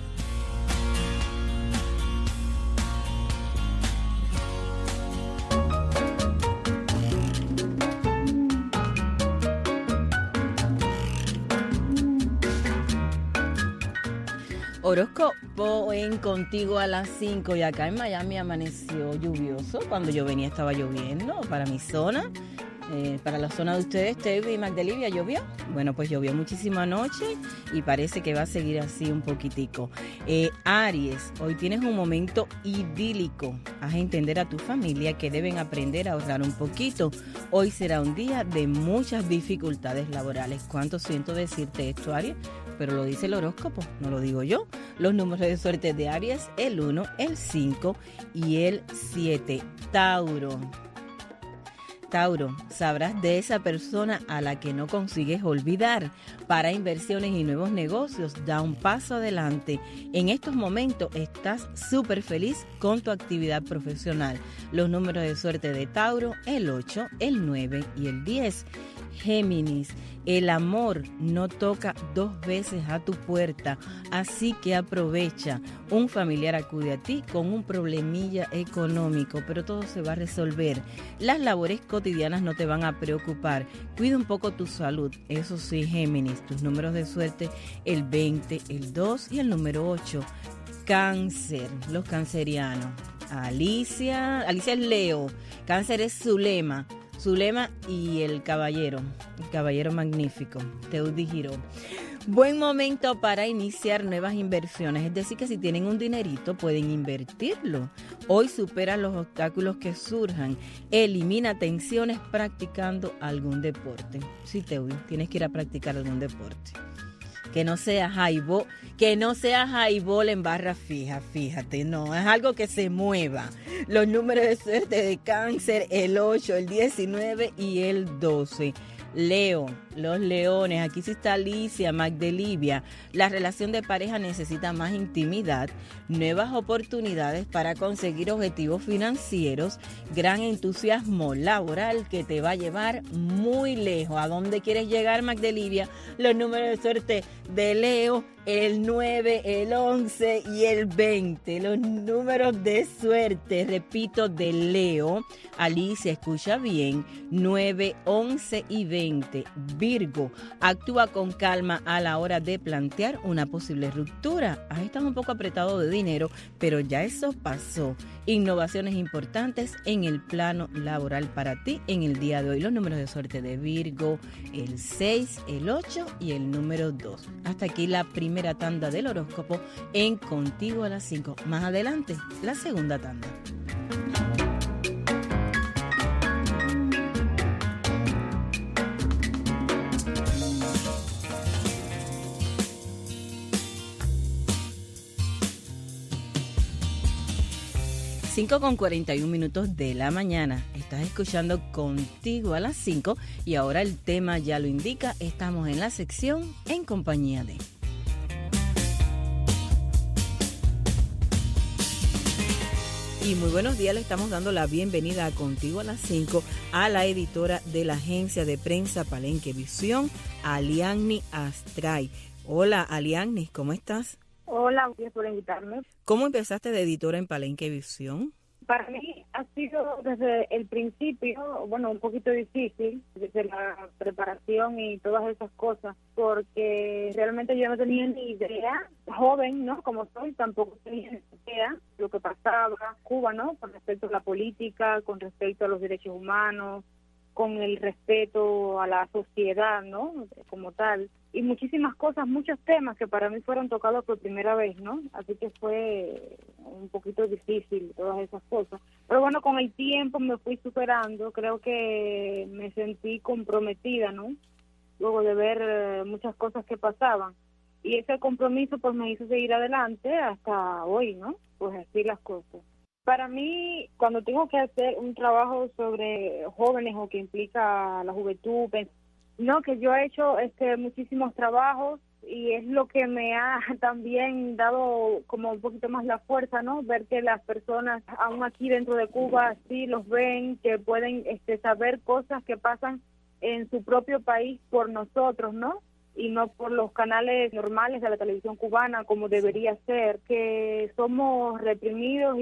Horóscopo en Contigo a las cinco y acá en Miami amaneció lluvioso. Cuando yo venía estaba lloviendo para mi zona. Eh, para la zona de ustedes, Tevi y Magdelivia, ¿llovió? Bueno, pues llovió muchísimo anoche y parece que va a seguir así un poquitico. Eh, Aries, hoy tienes un momento idílico. Haz entender a tu familia que deben aprender a ahorrar un poquito. Hoy será un día de muchas dificultades laborales. ¿Cuánto siento decirte esto, Aries? Pero lo dice el horóscopo, no lo digo yo. Los números de suerte de Aries, el uno, el cinco y el siete. Tauro. Tauro, sabrás de esa persona a la que no consigues olvidar. Para inversiones y nuevos negocios, da un paso adelante. En estos momentos estás súper feliz con tu actividad profesional. Los números de suerte de Tauro, el ocho, el nueve y el diez. Géminis, el amor no toca dos veces a tu puerta, así que aprovecha. Un familiar acude a ti con un problemilla económico, pero todo se va a resolver. Las labores cotidianas no te van a preocupar. Cuida un poco tu salud. Eso sí, Géminis, tus números de suerte, el veinte, el dos y el número ocho. Cáncer, los cancerianos. Alicia, Alicia es Leo. Cáncer es Zulema. Zulema y el caballero, el caballero magnífico, Teudi Giró. Buen momento para iniciar nuevas inversiones, es decir, que si tienen un dinerito pueden invertirlo. Hoy supera los obstáculos que surjan, elimina tensiones practicando algún deporte. Sí, Teudi, tienes que ir a practicar algún deporte. Que no sea highball, que no sea highball en barra fija, fíjate, no, es algo que se mueva. Los números de suerte de Cáncer, el ocho, el diecinueve y el doce. Leo, los leones, aquí sí está Alicia, Magdelivia. La relación de pareja necesita más intimidad, nuevas oportunidades para conseguir objetivos financieros, gran entusiasmo laboral que te va a llevar muy lejos. ¿A dónde quieres llegar, Magdelivia? Los números de suerte de Leo, el nueve, el once y el veinte. Los números de suerte, repito, de Leo, Alicia, escucha bien, nueve, once y veinte. Virgo, actúa con calma a la hora de plantear una posible ruptura. Ahí están un poco apretados de dinero, pero ya eso pasó. Innovaciones importantes en el plano laboral para ti en el día de hoy. Los números de suerte de Virgo, el seis, el ocho y el número dos. Hasta aquí la primera tanda del horóscopo en Contigo a las cinco. Más adelante, la segunda tanda. cinco con cuarenta y un minutos de la mañana. Estás escuchando Contigo a las cinco y ahora el tema ya lo indica. Estamos en la sección En Compañía de. Y muy buenos días, le estamos dando la bienvenida a Contigo a las cinco a la editora de la agencia de prensa Palenque Visión, Alianni Astray. Hola, Alianni, ¿cómo estás? Hola, gracias por invitarme. ¿Cómo empezaste de editora en Palenque Visión? Para mí ha sido desde el principio, bueno, un poquito difícil, desde la preparación y todas esas cosas, porque realmente yo no tenía ni idea, joven, ¿no? Como soy, tampoco tenía ni idea de lo que pasaba en Cuba, ¿no? Con respecto a la política, con respecto a los derechos humanos, con el respeto a la sociedad, ¿no? Como tal. Y muchísimas cosas, muchos temas que para mí fueron tocados por primera vez, ¿no? Así que fue un poquito difícil todas esas cosas. Pero bueno, con el tiempo me fui superando, creo que me sentí comprometida, ¿no? Luego de ver eh, muchas cosas que pasaban. Y ese compromiso pues me hizo seguir adelante hasta hoy, ¿no? Pues así las cosas. Para mí, cuando tengo que hacer un trabajo sobre jóvenes o que implica la juventud, no, que yo he hecho este muchísimos trabajos y es lo que me ha también dado como un poquito más la fuerza, ¿no? Ver que las personas, aún aquí dentro de Cuba, sí los ven, que pueden este, saber cosas que pasan en su propio país por nosotros, ¿no? Y no por los canales normales de la televisión cubana como debería ser, que somos reprimidos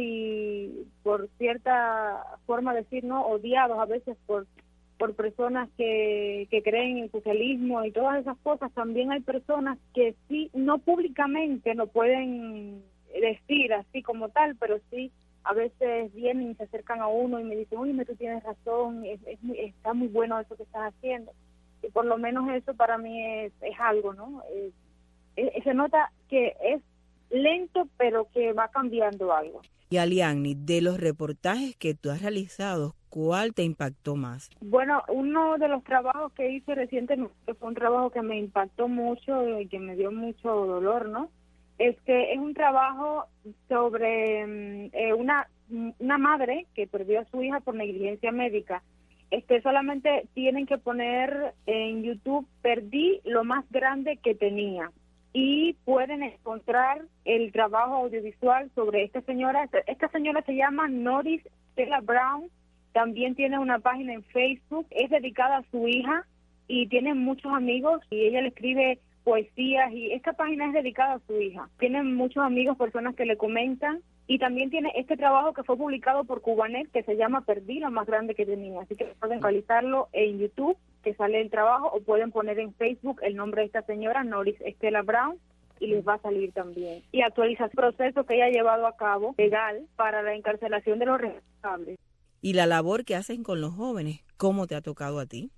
y por cierta forma de decir, ¿no? Odiados a veces por por personas que, que creen en el socialismo y todas esas cosas. También hay personas que sí, no públicamente lo pueden decir así como tal, pero sí a veces vienen y se acercan a uno y me dicen, oye, tú tienes razón, es, es muy, está muy bueno eso que estás haciendo. Y por lo menos eso para mí es, es algo, ¿no? Es, es, se nota que es lento, pero que va cambiando algo. Y Alianni, de los reportajes que tú has realizado, ¿cuál te impactó más? Bueno, uno de los trabajos que hice recientemente fue un trabajo que me impactó mucho y que me dio mucho dolor, ¿no? Es que es un trabajo sobre eh, una, una madre que perdió a su hija por negligencia médica. Este, solamente tienen que poner en YouTube, perdí lo más grande que tenía. Y pueden encontrar el trabajo audiovisual sobre esta señora. Esta señora se llama Noris Stella Brown. También tiene una página en Facebook. Es dedicada a su hija y tiene muchos amigos y ella le escribe poesías y esta página es dedicada a su hija. Tiene muchos amigos, personas que le comentan y también tiene este trabajo que fue publicado por Cubanet que se llama Perdí lo más grande que tenía. Así que pueden realizarlo en YouTube, que sale el trabajo, o pueden poner en Facebook el nombre de esta señora, Noris Stella Brown, y les va a salir también. Y actualiza el proceso que ella ha llevado a cabo, legal, para la encarcelación de los responsables. Y la labor que hacen con los jóvenes, ¿cómo te ha tocado a ti?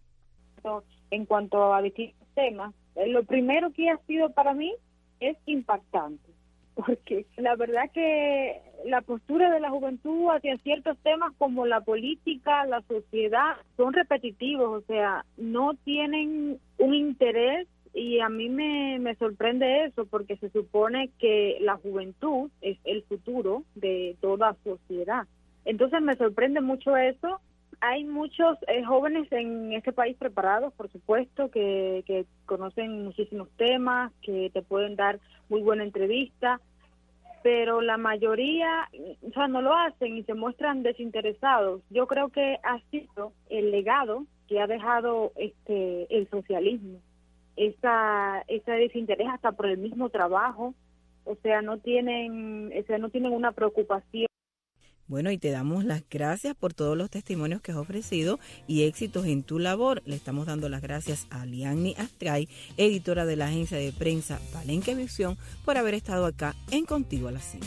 En cuanto a distintos temas, lo primero que ha sido para mí es impactante, porque la verdad que la postura de la juventud hacia ciertos temas como la política, la sociedad, son repetitivos, o sea, no tienen un interés y a mí me, me sorprende eso porque se supone que la juventud es el futuro de toda sociedad. Entonces me sorprende mucho eso. Hay muchos eh, jóvenes en este país preparados, por supuesto, que, que conocen muchísimos temas, que te pueden dar muy buena entrevista, pero la mayoría, o sea, no lo hacen y se muestran desinteresados. Yo creo que ha sido el legado que ha dejado este el socialismo, esa ese desinterés hasta por el mismo trabajo, o sea, no tienen, o sea, no tienen una preocupación. Bueno, y te damos las gracias por todos los testimonios que has ofrecido y éxitos en tu labor. Le estamos dando las gracias a Alianni Astray, editora de la agencia de prensa Palenque Visión, por haber estado acá en Contigo a las cinco.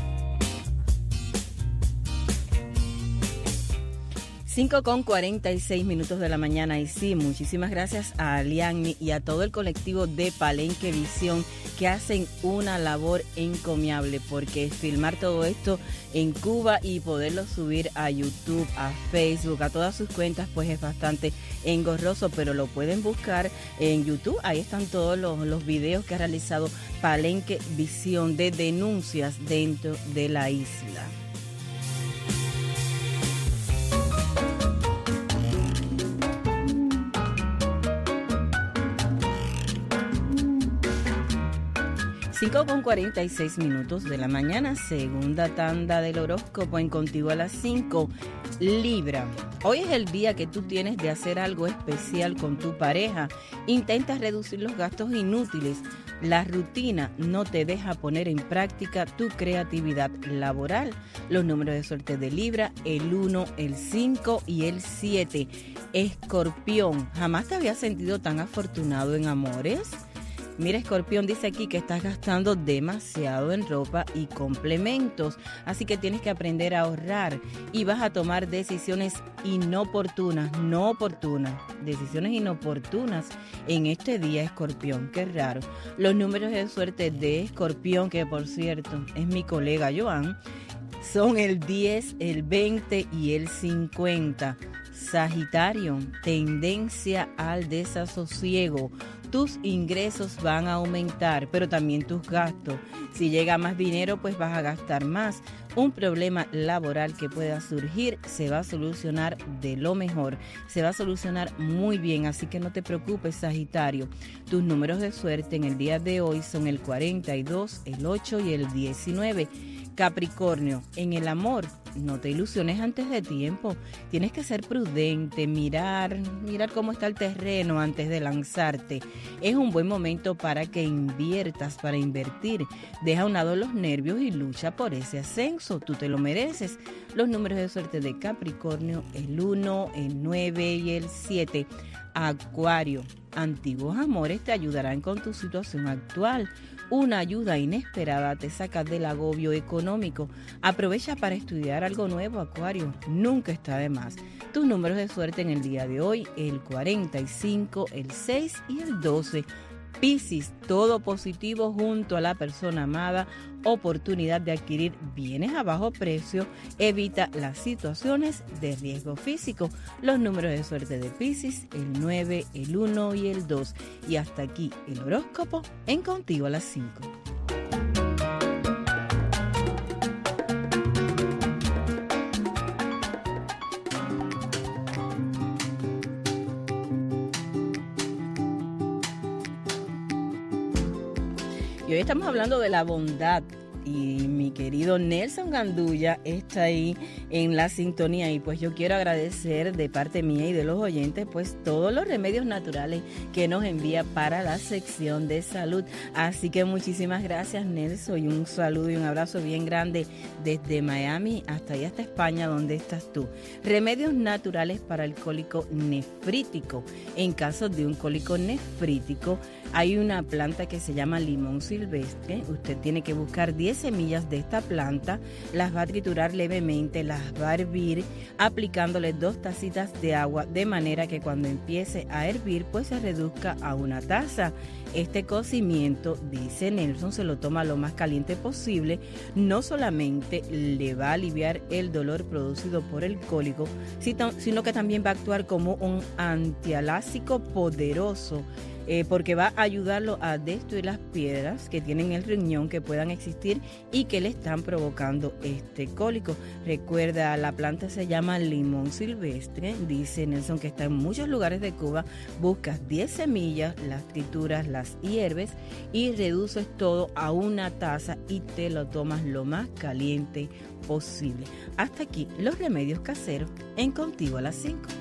cinco con cuarenta y seis minutos de la mañana y sí, muchísimas gracias a Alianni y a todo el colectivo de Palenque Visión que hacen una labor encomiable porque filmar todo esto en Cuba y poderlo subir a YouTube, a Facebook, a todas sus cuentas pues es bastante engorroso, pero lo pueden buscar en YouTube, ahí están todos los, los videos que ha realizado Palenque Visión de denuncias dentro de la isla. cinco con cuarenta y seis minutos de la mañana, segunda tanda del horóscopo en Contigo a las cinco. Libra, hoy es el día que tú tienes de hacer algo especial con tu pareja. Intenta reducir los gastos inútiles. La rutina no te deja poner en práctica tu creatividad laboral. Los números de suerte de Libra, el uno, el cinco y el siete. Escorpión, ¿jamás te habías sentido tan afortunado en amores? Mira, Escorpión, dice aquí que estás gastando demasiado en ropa y complementos, así que tienes que aprender a ahorrar y vas a tomar decisiones inoportunas, no oportunas, decisiones inoportunas en este día, Escorpión, qué raro. Los números de suerte de Escorpión, que por cierto es mi colega Joan, son el diez, el veinte y el cincuenta. Sagitario, tendencia al desasosiego. Tus ingresos van a aumentar, pero también tus gastos. Si llega más dinero, pues vas a gastar más. Un problema laboral que pueda surgir se va a solucionar de lo mejor. Se va a solucionar muy bien, así que no te preocupes, Sagitario. Tus números de suerte en el día de hoy son el cuarenta y dos, el ocho y el diecinueve. Capricornio, en el amor, no te ilusiones antes de tiempo. Tienes que ser prudente, mirar, mirar cómo está el terreno antes de lanzarte. Es un buen momento para que inviertas, para invertir. Deja a un lado los nervios y lucha por ese ascenso. Tú te lo mereces. Los números de suerte de Capricornio, el uno, el nueve y el siete. Acuario, antiguos amores te ayudarán con tu situación actual. Una ayuda inesperada te saca del agobio económico. Aprovecha para estudiar algo nuevo, Acuario. Nunca está de más. Tus números de suerte en el día de hoy, el cuarenta y cinco, el seis y el doce. Piscis, todo positivo junto a la persona amada, oportunidad de adquirir bienes a bajo precio, evita las situaciones de riesgo físico. Los números de suerte de Piscis, el nueve, el uno y el dos. Y hasta aquí el horóscopo en Contigo a las cinco. Y hoy estamos hablando de la bondad y mi querido Nelson Gandulla está ahí en la sintonía y pues yo quiero agradecer de parte mía y de los oyentes pues todos los remedios naturales que nos envía para la sección de salud. Así que muchísimas gracias, Nelson, y un saludo y un abrazo bien grande desde Miami hasta allá hasta España donde estás tú. Remedios naturales para el cólico nefrítico. En caso de un cólico nefrítico hay una planta que se llama limón silvestre. Usted tiene que buscar diez semillas de esta planta, las va a triturar levemente, las va a hervir aplicándole dos tacitas de agua de manera que cuando empiece a hervir pues se reduzca a una taza. Este cocimiento, dice Nelson, se lo toma lo más caliente posible. No solamente le va a aliviar el dolor producido por el cólico, sino que también va a actuar como un antialásico poderoso. Eh, porque va a ayudarlo a destruir las piedras que tienen el riñón que puedan existir y que le están provocando este cólico. Recuerda, la planta se llama limón silvestre, dice Nelson que está en muchos lugares de Cuba. Buscas diez semillas, las trituras, las hierves y reduces todo a una taza y te lo tomas lo más caliente posible. Hasta aquí los remedios caseros en Contigo a las cinco.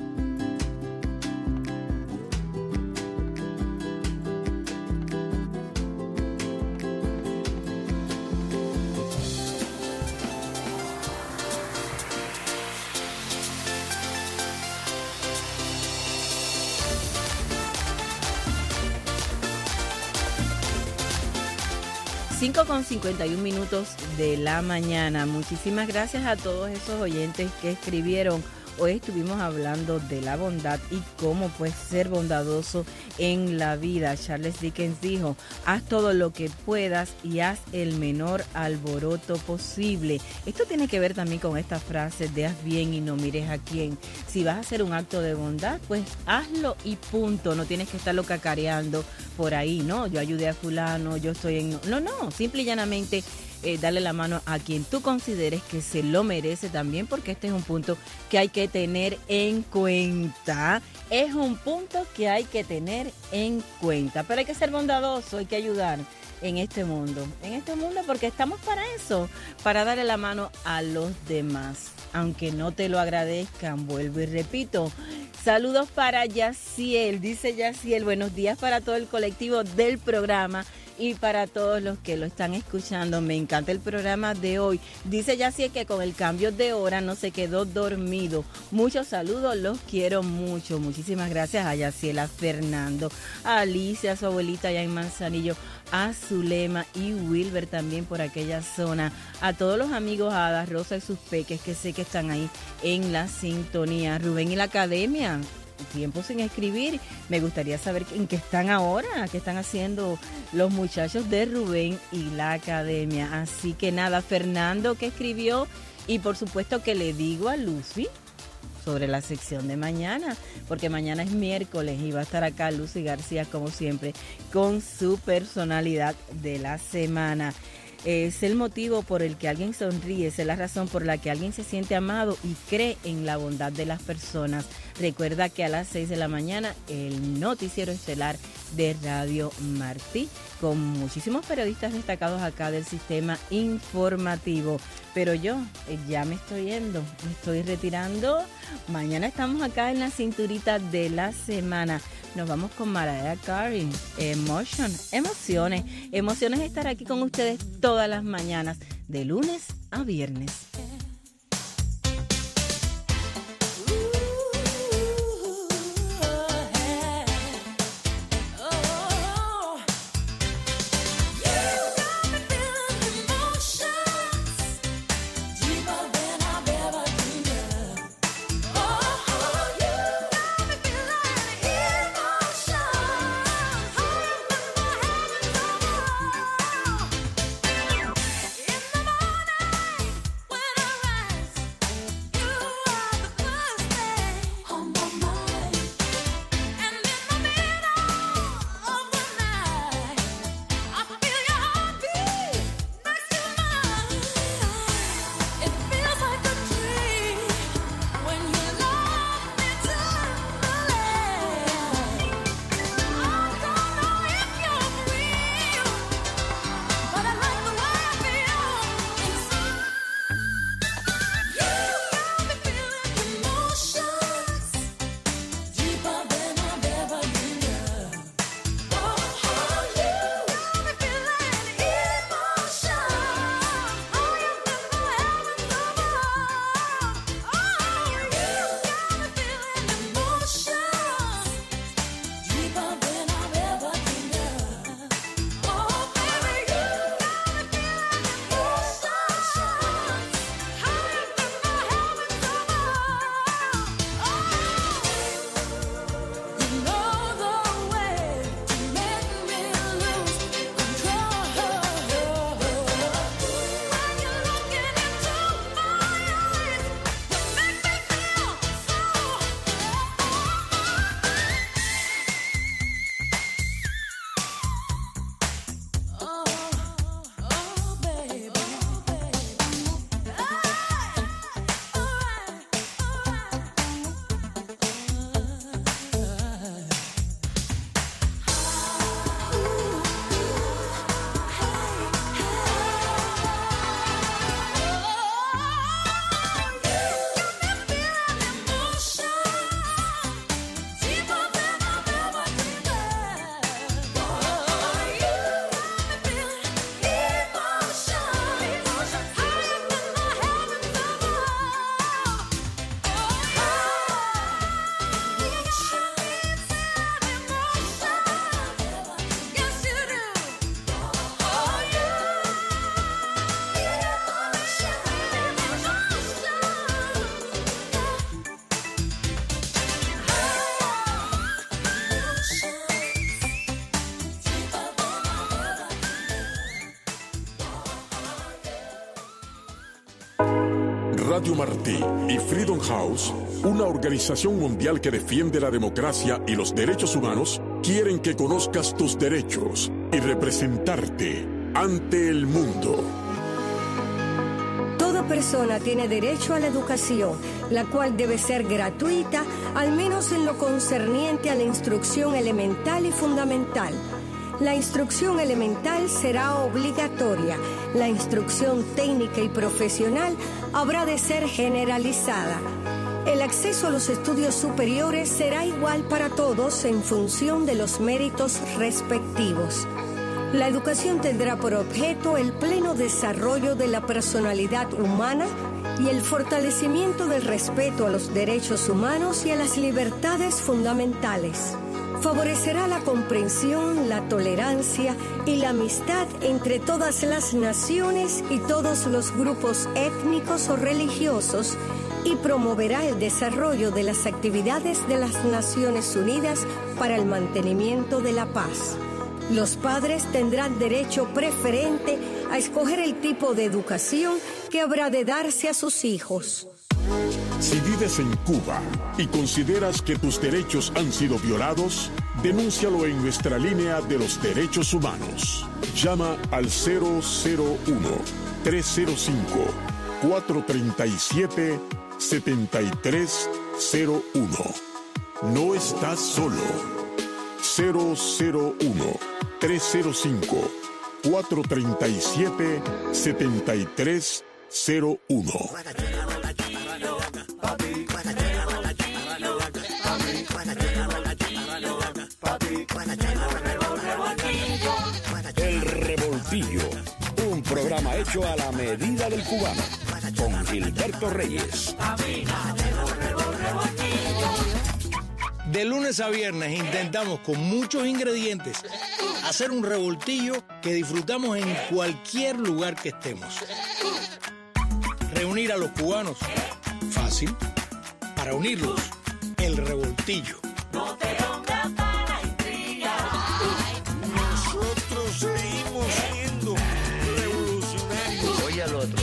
cinco con cincuenta y un minutos de la mañana. Muchísimas gracias a todos esos oyentes que escribieron. Hoy estuvimos hablando de la bondad y cómo pues ser bondadoso en la vida. Charles Dickens dijo, haz todo lo que puedas y haz el menor alboroto posible. Esto tiene que ver también con esta frase de haz bien y no mires a quién. Si vas a hacer un acto de bondad, pues hazlo y punto. No tienes que estarlo cacareando por ahí, ¿no? Yo ayudé a fulano, yo estoy en... No, no, simple y llanamente... Eh, darle la mano a quien tú consideres que se lo merece también, porque este es un punto que hay que tener en cuenta. Es un punto que hay que tener en cuenta, pero hay que ser bondadoso, hay que ayudar. en este mundo, en este mundo porque estamos para eso, para darle la mano a los demás, aunque no te lo agradezcan, vuelvo y repito. Saludos para Yaciel, dice Yaciel, buenos días para todo el colectivo del programa y para todos los que lo están escuchando. Me encanta el programa de hoy. Dice Yaciel que con el cambio de hora no se quedó dormido. Muchos saludos, los quiero mucho. Muchísimas gracias a Yaciel, a Fernando, a Alicia, a su abuelita allá en Manzanillo, a Zulema y Wilber también por aquella zona, a todos los amigos, a Ada Rosa y sus peques que sé que están ahí en la sintonía. Rubén y la academia, tiempo sin escribir, me gustaría saber en qué están ahora, qué están haciendo los muchachos de Rubén y la academia. Así que nada, Fernando que escribió y por supuesto que le digo a Lucy sobre la sección de mañana, porque mañana es miércoles y va a estar acá Lucy García como siempre con su personalidad de la semana. Es el motivo por el que alguien sonríe, es la razón por la que alguien se siente amado y cree en la bondad de las personas. Recuerda que a las seis de la mañana el noticiero estelar de Radio Martí, con muchísimos periodistas destacados acá del sistema informativo. Pero yo eh, ya me estoy yendo, me estoy retirando. Mañana estamos acá en la cinturita de la semana. Nos vamos con Mariah Carey, Emotion, emociones. Emociones estar aquí con ustedes todas las mañanas, de lunes a viernes. Radio Martí y Freedom House, una organización mundial que defiende la democracia y los derechos humanos, quieren que conozcas tus derechos y representarte ante el mundo. Toda persona tiene derecho a la educación, la cual debe ser gratuita, al menos en lo concerniente a la instrucción elemental y fundamental. La instrucción elemental será obligatoria. La instrucción técnica y profesional habrá de ser generalizada. El acceso a los estudios superiores será igual para todos en función de los méritos respectivos. La educación tendrá por objeto el pleno desarrollo de la personalidad humana y el fortalecimiento del respeto a los derechos humanos y a las libertades fundamentales. Favorecerá la comprensión, la tolerancia y la amistad entre todas las naciones y todos los grupos étnicos o religiosos y promoverá el desarrollo de las actividades de las Naciones Unidas para el mantenimiento de la paz. Los padres tendrán derecho preferente a escoger el tipo de educación que habrá de darse a sus hijos. Si vives en Cuba y consideras que tus derechos han sido violados, denúncialo en nuestra línea de los derechos humanos. Llama al cero cero uno, tres cero cinco, cuatro tres siete, siete tres cero uno. No estás solo. cero cero uno, tres cero cinco, cuatro tres siete, siete tres cero uno. El Revoltillo, un programa hecho a la medida del cubano, con Gilberto Reyes. De lunes a viernes intentamos con muchos ingredientes hacer un revoltillo que disfrutamos en cualquier lugar que estemos. Reunir a los cubanos, fácil. Para unirlos, el revoltillo. No te pongas para intrigar. Nosotros seguimos siendo revolucionarios. Oye al otro.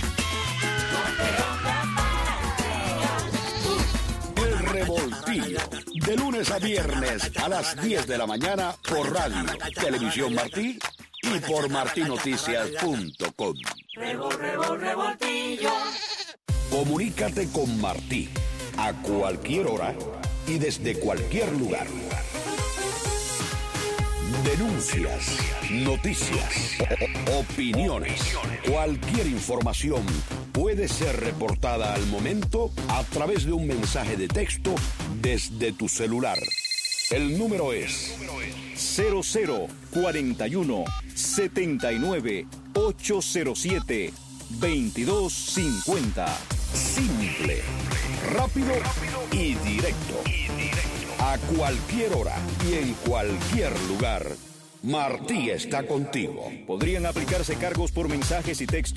El Revoltillo, de lunes a viernes a las diez de la mañana por radio, Televisión Martí y por martí noticias punto com. Revol, revol, revoltillo. Comunícate con Martí a cualquier hora y desde cualquier lugar. Denuncias, noticias, o- opiniones, cualquier información puede ser reportada al momento a través de un mensaje de texto desde tu celular. El número es cero cero cuarenta y uno, setenta y nueve, ochocientos siete, veintidós cincuenta. simple, rápido y directo. A cualquier hora y en cualquier lugar, Martí está contigo. Podrían aplicarse cargos por mensajes y textos